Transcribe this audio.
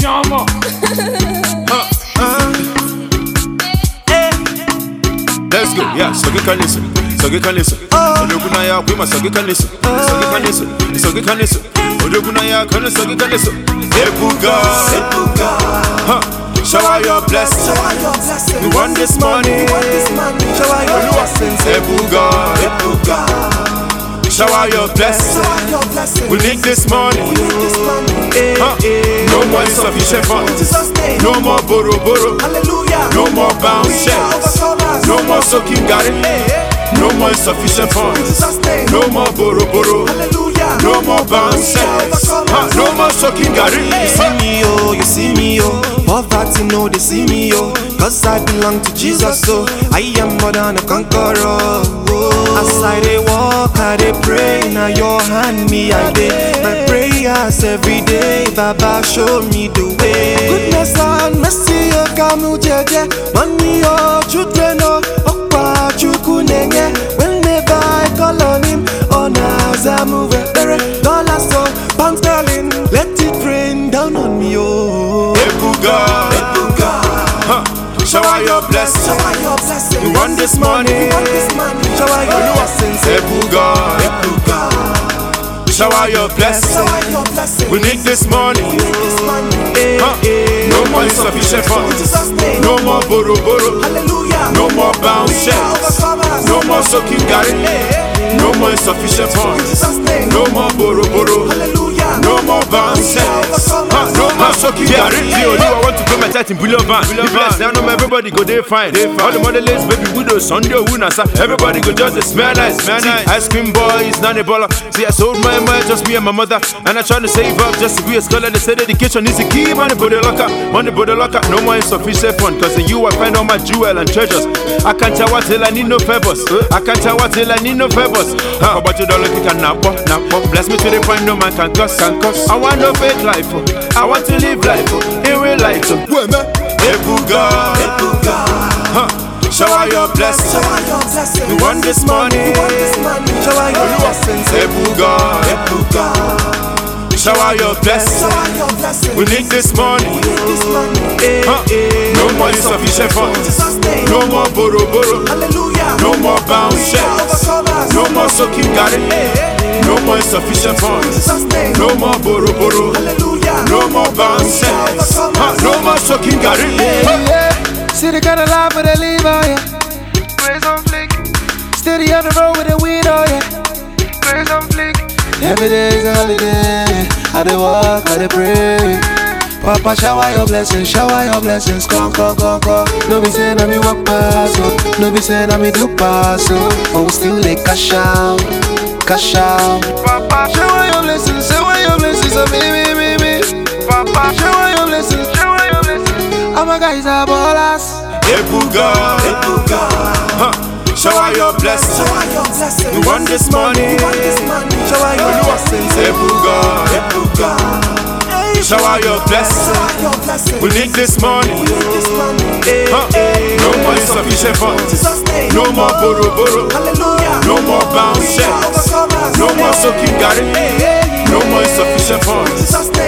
Let's go, yeah, so you can listen. Odogunaya, we must so you can listen. Odogunaya, can so you can listen. Ebuga, shower your blessing. We want this money. Shower your blessings. Ebuga, shower your blessing. We need this money. No more insufficient funds. No more borrow. No more bounce checks. No more soaking garden. No more insufficient funds. No more borrow. No more bounce checks. No more soaking garden. You see me, oh. Poverty, no, they see me, oh. Cause I belong to Jesus, so I am more than a conqueror. Oh. As I dey walk, I dey pray. Now your hand me, I dey. My prayers every day, Baba show me the way. Goodness and mercy, oh, come jeje. Money, oh, children, oh, okwa chukunenge. Whenever I call on him, oh, nazamu vepere. Dollars, oh, pound sterling, let it rain down on me, oh. Ebuga, shower your blessing. We want this money. Shower your blessings. Ebuga, shower your blessing. We need this money. No more insufficient funds. No more borrow. No more bounce checks. No more soaking garden. No more insufficient funds. No more borrow. No more bounce checks. No more soaking garden. I want to pay my tithe in Boulevard. Bless now, no everybody go there fine. All the motherless baby widows, Sunday Wunasa. Everybody go just smell nice. Ice cream boy is not a baller. See, I sold my mind, just me and my mother. And I try to save up just to be a scholar. They say education is the key. Money body locker. No more insufficient fund. Cause in you I find all my jewel and treasures. I can't tell what till I need no favors. How about you don't look at Napo? Bless me to the point no man can cuss. I want no fake life. I want to live life in real life. Ebuga, shower your blessing. We want this money. Shower your blessings. Ebuga, shower your blessing. We need this money. No more insufficient funds. No more borrow. No more bounce checks. No more soaking garden. No more insufficient funds. No more borrow. No more bounce checks. No more soaking garden. See the kind of life where they live, oh yeah. Grace on flick. Steady on the road with the weed, oh yeah. Grace on flick. Every day is a holiday. I dey walk, I dey pray. Papa, shower your blessings, come. No be saying I me walk past, oh. No be saying I me do pass, oh. But we still dey cash out. Papa, shower your blessings, oh me. Papa, shower your blessings. All my guys are ballers. Ebuga, shower your blessing. We want this money. Shower your blessings. Ebuga, shower your blessing. We need this money. No more insufficient funds. No more borrow. No more bounce checks. No more soaking garden. No more insufficient funds.